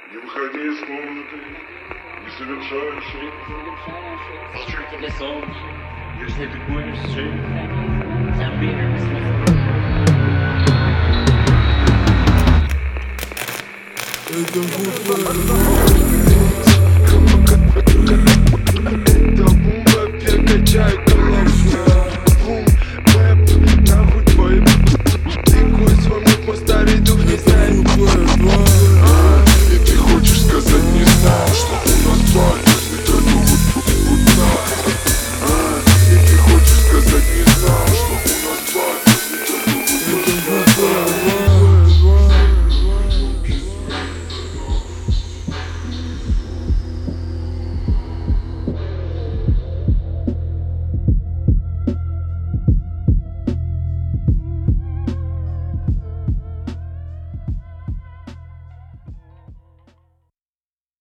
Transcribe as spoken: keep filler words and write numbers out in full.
Не выходи из комнаты, не совершай ошибок. Вечер тебе солнце, если ты будешь жить, заберешь меня. Это бумба, перекачают.